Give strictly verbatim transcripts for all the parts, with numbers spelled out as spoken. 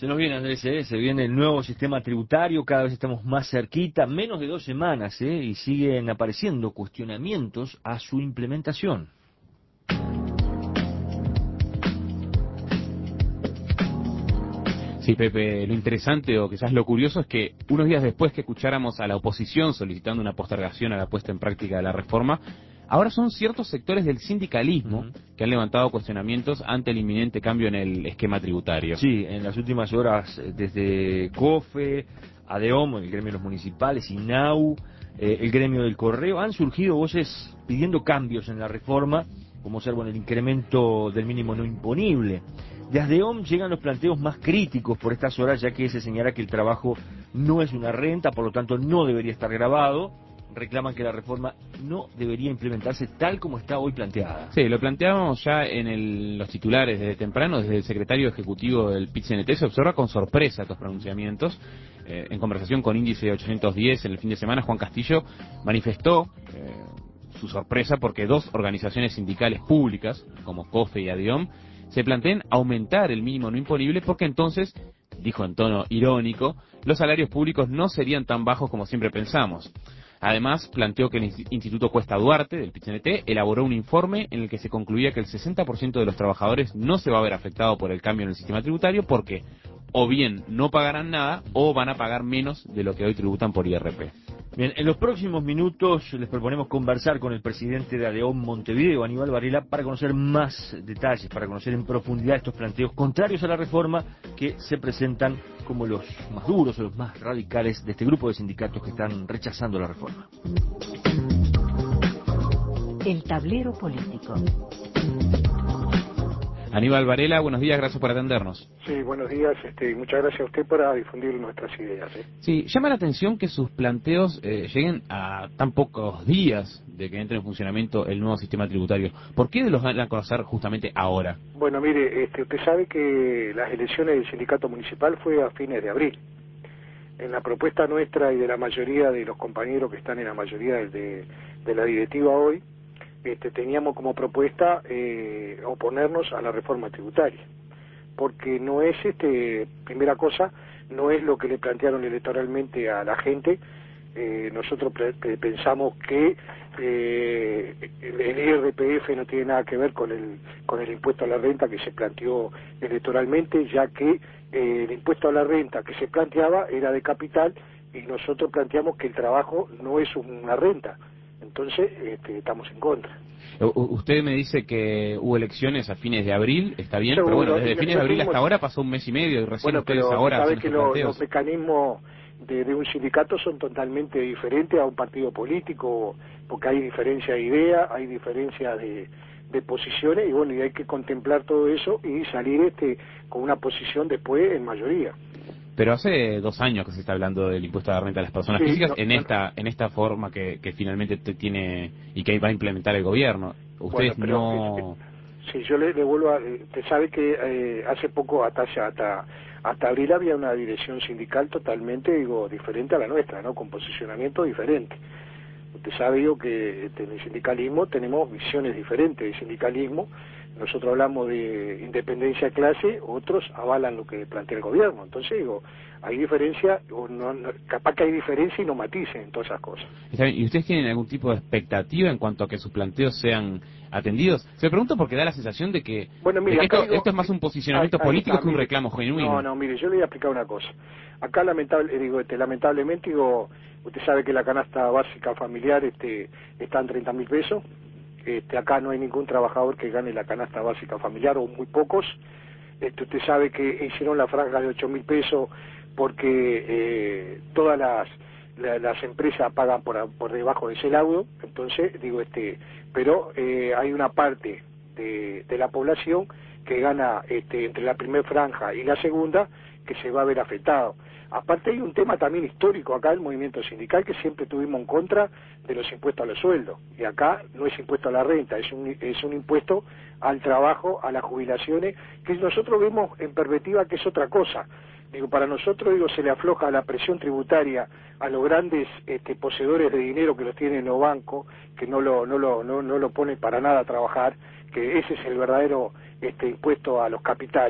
Se nos viene, Andrés, ¿eh? Se viene el nuevo sistema tributario, cada vez estamos más cerquita, menos de dos semanas, ¿eh? Y siguen apareciendo cuestionamientos a su implementación. Sí, Pepe, lo interesante o quizás lo curioso es que unos días después que escucháramos a la oposición solicitando una postergación a la puesta en práctica de la reforma, ahora son ciertos sectores del sindicalismo uh-huh. que han levantado cuestionamientos ante el inminente cambio en el esquema tributario. Sí, en las últimas horas, desde COFE, ADEOM, el gremio de los municipales, INAU, eh, el gremio del correo, han surgido voces pidiendo cambios en la reforma, como ser bueno, el incremento del mínimo no imponible. De ADEOM llegan los planteos más críticos por estas horas, ya que se señala que el trabajo no es una renta, por lo tanto no debería estar grabado. Reclaman que la reforma no debería implementarse tal como está hoy planteada. Sí, lo planteábamos ya en el, los titulares desde temprano, desde el secretario ejecutivo del P I T C N T se observa con sorpresa estos pronunciamientos. Eh, en conversación con Índice ochocientos diez en el fin de semana, Juan Castillo manifestó eh, su sorpresa porque dos organizaciones sindicales públicas, como COFE y ADEOM, se plantean aumentar el mínimo no imponible porque entonces, dijo en tono irónico, los salarios públicos no serían tan bajos como siempre pensamos. Además, planteó que el Instituto Cuesta Duarte, del P I T C N T, elaboró un informe en el que se concluía que el sesenta por ciento de los trabajadores no se va a ver afectado por el cambio en el sistema tributario porque o bien no pagarán nada o van a pagar menos de lo que hoy tributan por I R P. Bien, en los próximos minutos les proponemos conversar con el presidente de ADEOM Montevideo, Aníbal Varela, para conocer más detalles, para conocer en profundidad estos planteos contrarios a la reforma que se presentan como los más duros o los más radicales de este grupo de sindicatos que están rechazando la reforma. El tablero político. Aníbal Varela, buenos días, gracias por atendernos. Sí, buenos días, este, muchas gracias a usted por difundir nuestras ideas. ¿eh? Sí, llama la atención que sus planteos eh, lleguen a tan pocos días de que entre en funcionamiento el nuevo sistema tributario. ¿Por qué los van a conocer justamente ahora? Bueno, mire, este, usted sabe que las elecciones del sindicato municipal fue a fines de abril. En la propuesta nuestra y de la mayoría de los compañeros que están en la mayoría de, de la directiva hoy, Este, teníamos como propuesta eh, oponernos a la reforma tributaria, porque no es, este primera cosa, no es lo que le plantearon electoralmente a la gente. Eh, nosotros pre- pensamos que eh, el I R P F no tiene nada que ver con el con el impuesto a la renta que se planteó electoralmente, ya que eh, el impuesto a la renta que se planteaba era de capital y nosotros planteamos que el trabajo no es una renta. Entonces, este, estamos en contra. U- usted me dice que hubo elecciones a fines de abril, está bien, Seguro, pero bueno, desde fines de abril tuvimos... hasta ahora pasó un mes y medio y recién bueno, ustedes pero ahora sabe hacen que estos lo, planteos. los mecanismos de, de un sindicato son totalmente diferentes a un partido político, porque hay diferencia de idea, hay diferencia de, de posiciones, y bueno, y hay que contemplar todo eso y salir este con una posición después en mayoría. Pero hace dos años que se está hablando del impuesto a la renta de las personas sí, físicas no, en bueno, esta en esta forma que, que finalmente te tiene y que va a implementar el gobierno. Ustedes bueno, pero, no... Sí, yo le, le vuelvo a... Usted sabe que eh, hace poco, hasta, hasta hasta abril, había una dirección sindical totalmente, digo, diferente a la nuestra, ¿no? Con posicionamiento diferente. Usted sabe, yo, que este, en el sindicalismo tenemos visiones diferentes del sindicalismo. Nosotros hablamos de independencia de clase, otros avalan lo que plantea el gobierno. Entonces, digo, hay diferencia, o no, no, capaz que hay diferencia y no maticen en todas esas cosas. Está bien. ¿Y ustedes tienen algún tipo de expectativa en cuanto a que sus planteos sean atendidos? Se pregunto porque da la sensación de que, bueno, mire, de que esto, digo, esto es más un posicionamiento ahí, ahí político está, que un mire, reclamo genuino. No, no, mire, yo le voy a explicar una cosa. Acá lamentable, digo, este, lamentablemente, digo, usted sabe que la canasta básica familiar este, está en treinta mil pesos. Este, acá no hay ningún trabajador que gane la canasta básica familiar, o muy pocos. Este, usted sabe que hicieron la franja de ocho mil pesos porque eh, todas las, la, las empresas pagan por, por debajo de ese laudo. Entonces, digo, este, pero eh, hay una parte de, de la población que gana este, entre la primera franja y la segunda, que se va a ver afectado. Aparte hay un tema también histórico acá del movimiento sindical, que siempre tuvimos en contra de los impuestos a los sueldos, y acá no es impuesto a la renta, es un, es un impuesto al trabajo, a las jubilaciones, que nosotros vemos en perspectiva que es otra cosa. Digo, para nosotros, digo, se le afloja la presión tributaria a los grandes este, poseedores de dinero que los tienen en los bancos, que no lo, no lo, no, no lo ponen para nada a trabajar, que ese es el verdadero este, impuesto a los capitales,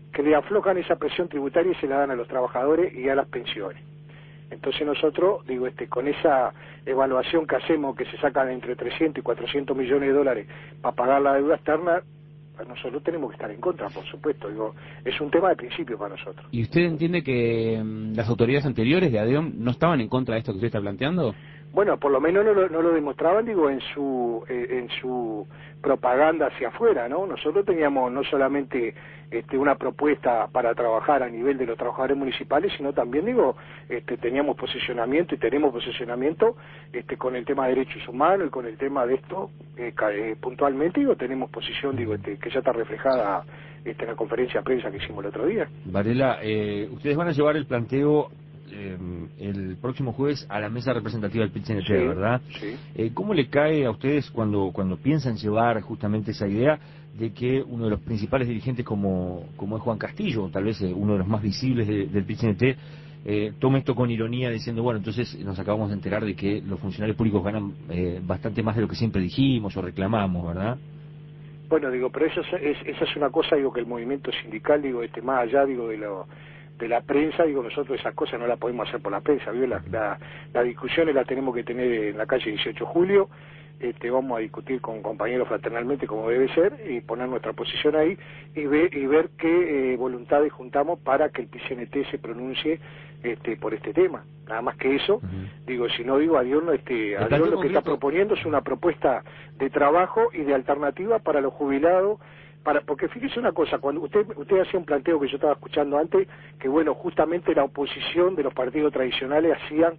que le aflojan esa presión tributaria y se la dan a los trabajadores y a las pensiones. Entonces nosotros, digo, este, con esa evaluación que hacemos, que se sacan entre trescientos y cuatrocientos millones de dólares para pagar la deuda externa, nosotros tenemos que estar en contra, por supuesto. Digo, es un tema de principio para nosotros. ¿Y usted entiende que um, las autoridades anteriores de ADEOM no estaban en contra de esto que usted está planteando? Bueno, por lo menos no lo, no lo demostraban, digo, en su eh, en su propaganda hacia afuera, ¿no? Nosotros teníamos no solamente este, una propuesta para trabajar a nivel de los trabajadores municipales, sino también, digo, este, teníamos posicionamiento y tenemos posicionamiento este, con el tema de derechos humanos y con el tema de esto, eh, eh, puntualmente, digo, tenemos posición, digo, este, que ya está reflejada este, en la conferencia de prensa que hicimos el otro día. Varela, eh, ustedes van a llevar el planteo eh, el próximo jueves a la mesa representativa del P I T C N T, Sí, ¿verdad? sí. Eh, ¿Cómo le cae a ustedes cuando cuando piensan llevar justamente esa idea de que uno de los principales dirigentes como, como es Juan Castillo, tal vez eh, uno de los más visibles de, del P I T C N T, eh, tome esto con ironía diciendo, bueno, entonces nos acabamos de enterar de que los funcionarios públicos ganan eh, bastante más de lo que siempre dijimos o reclamamos, ¿verdad? Bueno, digo, pero eso es, es- esa es una cosa, digo, que el movimiento sindical, digo, este, más allá, digo, de lo de la prensa, digo, nosotros esas cosas no las podemos hacer por la prensa, ¿vio? La, la, las discusiones las tenemos que tener en la calle dieciocho de julio, este, vamos a discutir con compañeros fraternalmente como debe ser y poner nuestra posición ahí y ver, y ver qué eh, voluntades juntamos para que el P C N T se pronuncie este, por este tema. Nada más que eso, Uh-huh. digo, si no digo, Adiós, no, este, El Adiós planteo lo que está concreto- proponiendo es una propuesta de trabajo y de alternativa para los jubilados, para, porque fíjese una cosa, cuando usted usted hacía un planteo que yo estaba escuchando antes, que bueno, justamente la oposición de los partidos tradicionales hacían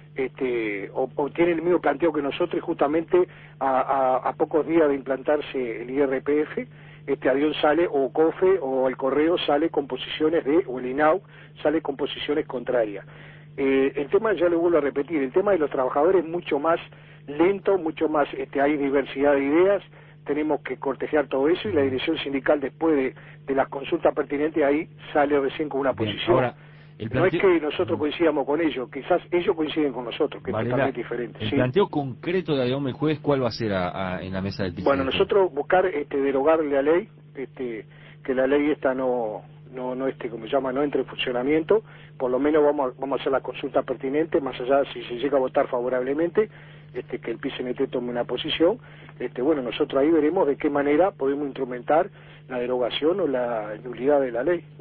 este o, o tienen el mismo planteo que nosotros, y justamente a, a, a pocos días de implantarse el I R P F, este Adiós sale, o COFE o el Correo sale con posiciones de, o el INAU sale con posiciones contrarias. Eh, el tema, ya lo vuelvo a repetir, el tema de los trabajadores es mucho más lento, mucho más, este, hay diversidad de ideas, tenemos que cortejar todo eso y la dirección sindical, después de, de las consultas pertinentes, ahí sale recién con una Bien, posición. ahora, el No es planteo- que nosotros coincidamos con ellos, quizás ellos coinciden con nosotros, que es Varela, totalmente diferente. el ¿sí? planteo concreto de ADEOM el jueves, ¿cuál va a ser a- a- en la mesa del P C N T? Bueno, nosotros buscar este, derogar la ley, este, que la ley esta no, no, no este, como se llama, no entre en funcionamiento, por lo menos vamos a, vamos a hacer la consulta pertinente, más allá si se llega a votar favorablemente, este, que el P C N T tome una posición, este, bueno, nosotros ahí veremos de qué manera podemos instrumentar la derogación o la nulidad de la ley.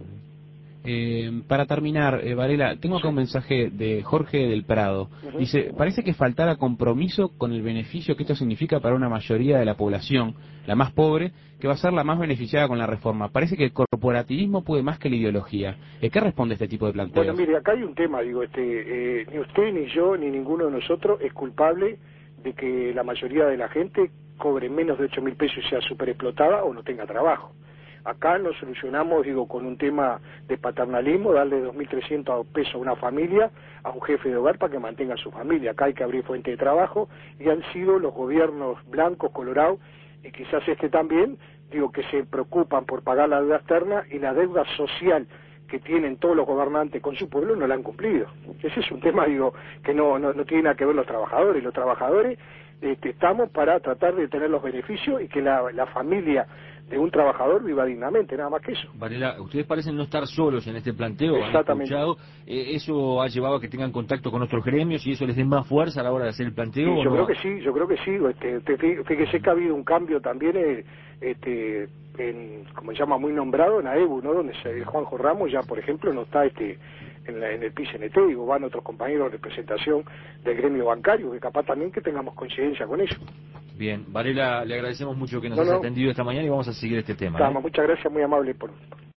Eh, para terminar, eh, Varela, tengo acá un mensaje de Jorge del Prado. Ujú. Dice, parece que faltara compromiso con el beneficio que esto significa para una mayoría de la población, la más pobre, que va a ser la más beneficiada con la reforma. Parece que el corporativismo puede más que la ideología. ¿Eh, ¿Qué responde este tipo de planteos? Bueno, mire, acá hay un tema, digo, este, eh, ni usted, ni yo, ni ninguno de nosotros es culpable de que la mayoría de la gente cobre menos de ocho mil pesos y sea súper explotada o no tenga trabajo. Acá nos solucionamos, digo, con un tema de paternalismo, darle dos mil trescientos pesos a una familia, a un jefe de hogar para que mantenga a su familia. Acá hay que abrir fuente de trabajo y han sido los gobiernos blancos, colorados, y quizás este también, digo, que se preocupan por pagar la deuda externa y la deuda social que tienen todos los gobernantes con su pueblo no la han cumplido. Ese es un tema, digo, que no, no, no tiene nada que ver los trabajadores. Los trabajadores este, estamos para tratar de tener los beneficios y que la, la familia de un trabajador viva dignamente, nada más que eso. Varela, ustedes parecen no estar solos en este planteo, han Exactamente. escuchado, eh, ¿eso ha llevado a que tengan contacto con otros gremios y eso les dé más fuerza a la hora de hacer el planteo? Sí, o yo no? creo que sí, yo creo que sí. Este, te- fí- fíjese que ha habido un cambio también, eh, este, en, como se llama, muy nombrado en AEBU, ¿no? Donde se, Juanjo Ramos ya, por ejemplo, no está este en, la, en el P C N T, digo, van otros compañeros de representación del gremio bancario, que capaz también que tengamos coincidencia con ellos. Bien, Varela, le agradecemos mucho que nos No, haya no. atendido esta mañana y vamos a seguir este tema. ¿eh? Muchas gracias, muy amable por...